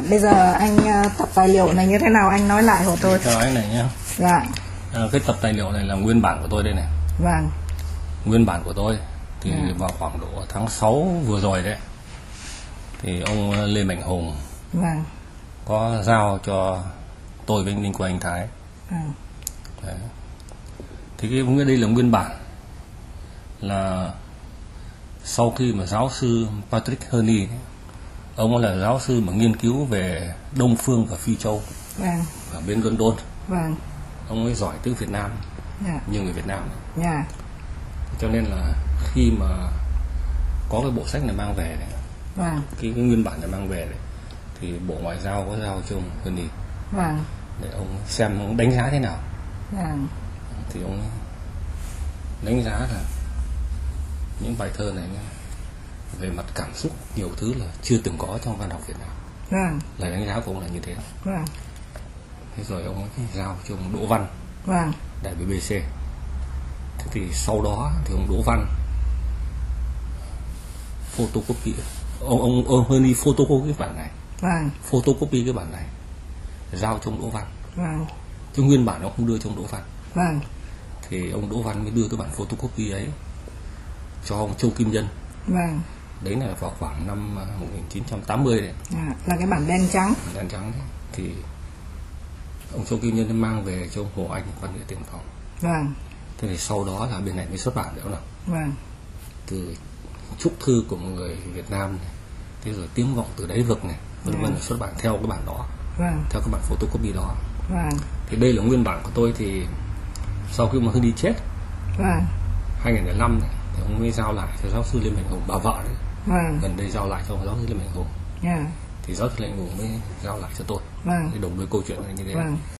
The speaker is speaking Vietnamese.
bây giờ anh tập tài liệu này như thế nào anh nói lại hộ tôi. Cho anh này nhé. Dạ. Cái tập tài liệu này là nguyên bản của tôi đây này. Vâng. Nguyên bản của tôi thì vào khoảng độ tháng 6 vừa rồi đấy, thì ông Lê Mạnh Hùng Vâng. có giao cho tôi với anh Ninh Quang Anh Thái. Vâng. Đấy. Thì cái đây là nguyên bản, là sau khi mà giáo sư Patrick Herney, ông là giáo sư mà nghiên cứu về Đông Phương và Phi Châu ở bên London. Vâng. Ông ấy giỏi tiếng Việt Nam như người Việt Nam. Cho nên là khi mà có cái bộ sách này mang về này, cái nguyên bản này mang về này, thì Bộ Ngoại giao có giao cho ông Herney để ông xem, ông đánh giá thế nào. Thì ông đánh giá là những bài thơ này về mặt cảm xúc nhiều thứ là chưa từng có trong văn học Việt Nam. Lời đánh giá của ông là như thế. Thế rồi ông ấy giao cho ông Đỗ Văn đại BBC. Thế thì sau đó thì ông Đỗ Văn photocopy, ông Herney photocopy cái bản này, photocopy cái bản này giao cho ông Đỗ Văn. Chứ nguyên bản ông không đưa cho ông Đỗ Văn. Thì ông Đỗ Văn mới đưa cái bản photocopy ấy cho ông Châu Kim Nhân. Đấy là vào khoảng năm 1980 đấy. Là cái bản đen trắng. Đen trắng đấy. Thì ông Châu Kim Nhân mang về cho ông Hồ Anh, Văn nghệ Tiền Phong. Thế thì sau đó là bên này mới xuất bản được nào. Từ chúc thư của một người Việt Nam này, thế rồi tiếng vọng từ đáy vực này, vân vân, xuất bản theo cái bản đó, theo cái bản photocopy đó. Thì đây là nguyên bản của tôi. Thì sau khi mà Herney chết 2005 này, thì ông mới giao lại cho giáo sư Lê Mạnh Hùng, bà vợ đấy. Gần đây giao lại cho giáo sư Lê Mạnh Hùng. Thì giáo sư Lê Mạnh Hùng mới giao lại cho tôi. Thì đồng đối câu chuyện này như thế.